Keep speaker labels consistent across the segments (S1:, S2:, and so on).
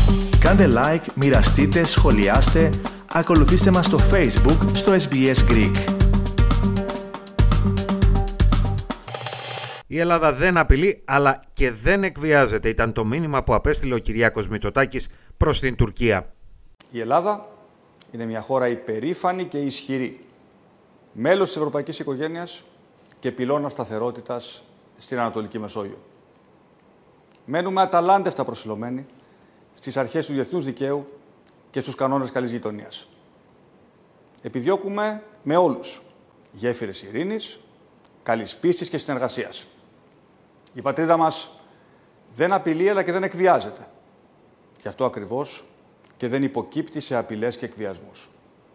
S1: Κάντε like, μοιραστείτε, σχολιάστε, ακολουθήστε μας στο Facebook, στο SBS Greek.
S2: Η Ελλάδα δεν απειλεί, αλλά και δεν εκβιάζεται, ήταν το μήνυμα που απέστειλε ο Κυριάκος Μητσοτάκης προς την Τουρκία.
S3: Η Ελλάδα είναι μια χώρα υπερήφανη και ισχυρή, μέλος της ευρωπαϊκής οικογένειας και πυλώνα σταθερότητας στην Ανατολική Μεσόγειο. Μένουμε αταλάντευτα προσιλωμένοι στις αρχές του διεθνούς δικαίου και στους κανόνες καλής γειτονίας. Επιδιώκουμε με όλους γέφυρες ειρήνης, καλής πίστης και συνεργασίας. Η πατρίδα μας δεν απειλεί αλλά και δεν εκβιάζεται. Γι' αυτό ακριβώς και δεν υποκύπτει σε απειλές και εκβιασμούς.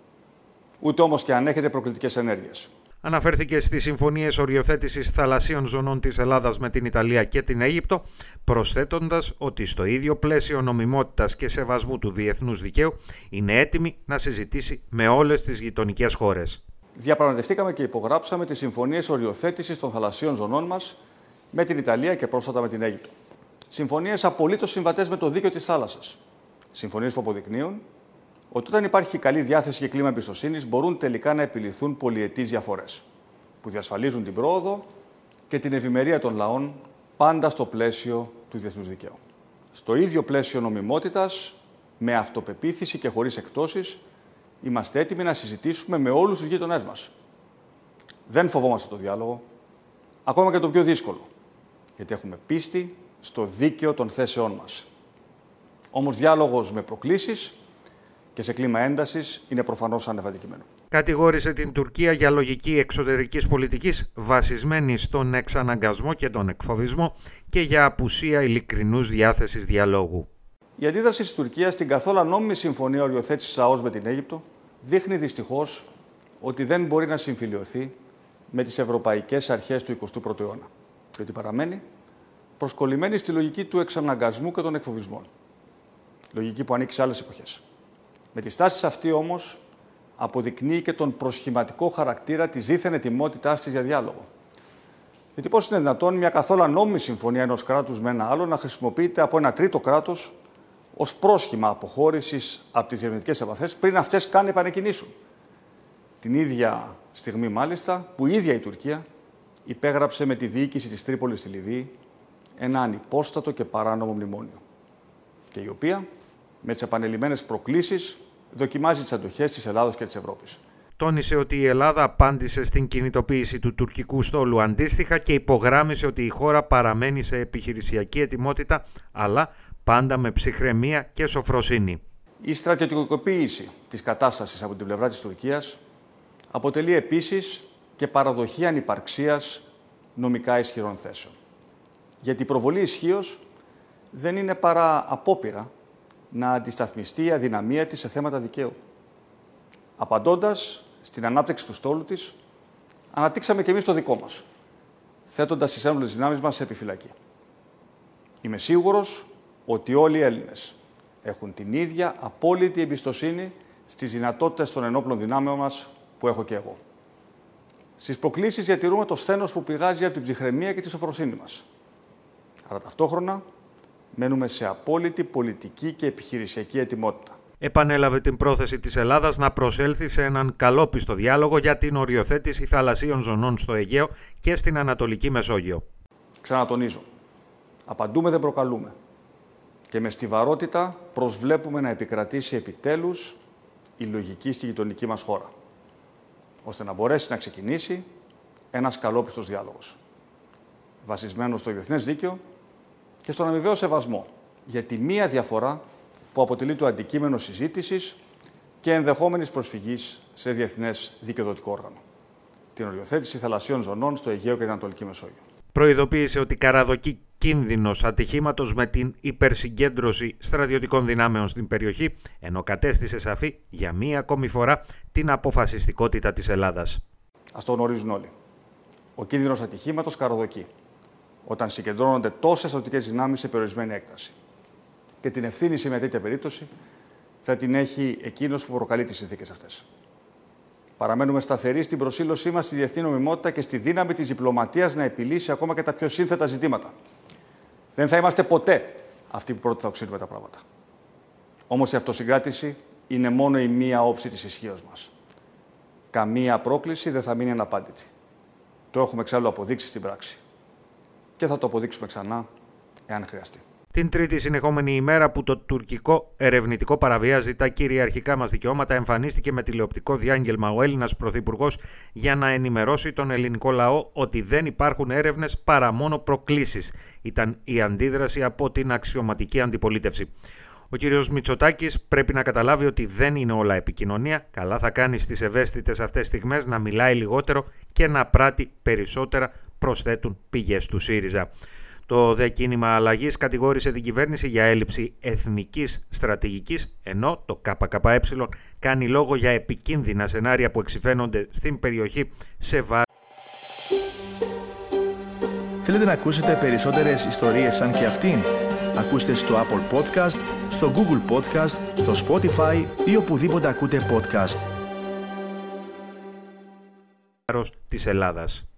S3: Ούτε όμως και ανέχεται προκλητικές ενέργειες.
S2: Αναφέρθηκε στις συμφωνίες οριοθέτησης θαλασσίων ζωνών της Ελλάδας με την Ιταλία και την Αίγυπτο, προσθέτοντας ότι στο ίδιο πλαίσιο νομιμότητας και σεβασμού του διεθνούς δικαίου είναι έτοιμη να συζητήσει με όλες τις γειτονικές χώρες.
S3: Διαπραγματευτήκαμε και υπογράψαμε τις συμφωνίες οριοθέτησης των θαλασσίων ζωνών μας με την Ιταλία και πρόσφατα με την Αίγυπτο. Συμφωνίες απολύτως συμβατές με το δίκαιο της θάλασσας. Συμφωνίες που αποδεικνύουν ότι όταν υπάρχει καλή διάθεση και κλίμα εμπιστοσύνης, μπορούν τελικά να επιληθούν πολυετείς διαφορές, που διασφαλίζουν την πρόοδο και την ευημερία των λαών, πάντα στο πλαίσιο του διεθνούς δικαίου. Στο ίδιο πλαίσιο νομιμότητας, με αυτοπεποίθηση και χωρίς εκπτώσεις, είμαστε έτοιμοι να συζητήσουμε με όλους τους γείτονές μας. Δεν φοβόμαστε το διάλογο, ακόμα και το πιο δύσκολο, γιατί έχουμε πίστη στο δίκαιο των θέσεών μας. Όμως διάλογος με προκλήσεις και σε κλίμα έντασης είναι προφανώς ανεφαντικημένο.
S2: Κατηγόρησε την Τουρκία για λογική εξωτερικής πολιτικής βασισμένη στον εξαναγκασμό και τον εκφοβισμό και για απουσία ειλικρινούς διάθεσης διαλόγου.
S3: Η αντίδραση της Τουρκίας στην καθόλου ανόμιμη συμφωνία οριοθέτησης ΑΟΣ με την Αίγυπτο δείχνει δυστυχώς ότι δεν μπορεί να συμφιλιωθεί με τις ευρωπαϊκές αρχές του 21ου αιώνα και ότι παραμένει προσκολλημένη στη λογική του εξαναγκασμού και των εκφοβισμών. Λογική που ανήκει σε άλλες εποχές. Με τη στάση αυτή όμως αποδεικνύει και τον προσχηματικό χαρακτήρα της δίθεν ετοιμότητάς της για διάλογο. Γιατί πώς είναι δυνατόν μια καθόλου ανόμιμη συμφωνία ενός κράτους με ένα άλλο να χρησιμοποιείται από ένα τρίτο κράτος ως πρόσχημα αποχώρησης από τις διερευνητικές επαφές πριν αυτές καν επανεκκινήσουν. Την ίδια στιγμή, μάλιστα, που η ίδια η Τουρκία υπέγραψε με τη διοίκηση της Τρίπολης στη Λιβύη ένα ανυπόστατο και παράνομο μνημόνιο. Και η οποία, με τις επανειλημμένες προκλήσεις, δοκιμάζει τις αντοχές της Ελλάδας και της Ευρώπης.
S2: Τόνισε ότι η Ελλάδα απάντησε στην κινητοποίηση του τουρκικού στόλου αντίστοιχα και υπογράμμισε ότι η χώρα παραμένει σε επιχειρησιακή ετοιμότητα, αλλά πάντα με ψυχραιμία και σοφροσύνη.
S3: Η στρατιωτικοποίηση της κατάστασης από την πλευρά της Τουρκίας αποτελεί επίσης και παραδοχή ανυπαρξίας νομικά ισχυρών θέσεων. Γιατί η προβολή ισχύως δεν είναι παρά απόπειρα να αντισταθμιστεί η αδυναμία της σε θέματα δικαίου. Απαντώντας στην ανάπτυξη του στόλου της, αναπτύξαμε και εμείς το δικό μας, θέτοντας τις ένοπλες δυνάμεις μας σε επιφυλακή. Είμαι σίγουρος ότι όλοι οι Έλληνες έχουν την ίδια απόλυτη εμπιστοσύνη στις δυνατότητες των ενόπλων δυνάμεων μας που έχω και εγώ. Στις προκλήσεις διατηρούμε το σθένος που πηγάζει από την ψυχραιμία και τη σοφροσύνη μας. Αλλά ταυτόχρονα μένουμε σε απόλυτη πολιτική και επιχειρησιακή ετοιμότητα.
S2: Επανέλαβε την πρόθεση της Ελλάδας να προσέλθει σε έναν καλόπιστο διάλογο για την οριοθέτηση θαλασσίων ζωνών στο Αιγαίο και στην Ανατολική Μεσόγειο.
S3: Ξανατονίζω, απαντούμε δεν προκαλούμε και με στιβαρότητα προσβλέπουμε να επικρατήσει επιτέλους η λογική στη γειτονική μας χώρα, ώστε να μπορέσει να ξεκινήσει ένας καλόπιστος διάλογος, βασισμένος στο διεθνές δίκαιο και στον αμοιβαίο σεβασμό για τη μία διαφορά που αποτελεί το αντικείμενο συζήτησης και ενδεχόμενης προσφυγής σε διεθνές δικαιοδοτικό όργανο. Την οριοθέτηση θαλασσίων ζωνών στο Αιγαίο και την Ανατολική Μεσόγειο.
S2: Προειδοποίησε ότι καραδοκεί κίνδυνος ατυχήματος με την υπερσυγκέντρωση στρατιωτικών δυνάμεων στην περιοχή, ενώ κατέστησε σαφή για μία ακόμη φορά την αποφασιστικότητα της Ελλάδας.
S3: Ας το γνωρίζουν όλοι. Ο κίνδυνος ατυχήματος καραδοκεί όταν συγκεντρώνονται τόσες στρατιωτικές δυνάμεις σε περιορισμένη έκταση. Και την ευθύνη σε μια τέτοια περίπτωση θα την έχει εκείνος που προκαλεί τις συνθήκες αυτές. Παραμένουμε σταθεροί στην προσήλωσή μας στη διεθνή νομιμότητα και στη δύναμη της διπλωματίας να επιλύσει ακόμα και τα πιο σύνθετα ζητήματα. Δεν θα είμαστε ποτέ αυτοί που πρώτοι θα οξύνουμε τα πράγματα. Όμως η αυτοσυγκράτηση είναι μόνο η μία όψη της ισχύως μας. Καμία πρόκληση δεν θα μείνει αναπάντητη. Το έχουμε εξάλλου αποδείξει στην πράξη. Και θα το αποδείξουμε ξανά, εάν χρειαστεί.
S2: Την τρίτη συνεχόμενη ημέρα που το τουρκικό ερευνητικό παραβιάζει τα κυριαρχικά μας δικαιώματα, εμφανίστηκε με τηλεοπτικό διάγγελμα ο Έλληνας Πρωθυπουργός για να ενημερώσει τον ελληνικό λαό ότι δεν υπάρχουν έρευνες παρά μόνο προκλήσεις. Ήταν η αντίδραση από την αξιωματική αντιπολίτευση. Ο κύριος Μητσοτάκης πρέπει να καταλάβει ότι δεν είναι όλα επικοινωνία. Καλά θα κάνει στις ευαίσθητες αυτές στιγμές να μιλάει λιγότερο και να πράττει περισσότερα, προσθέτουν πηγές του ΣΥΡΙΖΑ. Το ΔΕ Κίνημα Αλλαγής κατηγόρησε την κυβέρνηση για έλλειψη εθνικής στρατηγικής, ενώ το ΚΚΕ κάνει λόγο για επικίνδυνα σενάρια που εξυφαίνονται στην περιοχή σε βάρος.
S1: Θέλετε να ακούσετε περισσότερες ιστορίες σαν και αυτήν? Ακούστε στο Apple Podcast, στο Google Podcast, στο Spotify ή οπουδήποτε ακούτε podcast.
S2: Της Ελλάδας.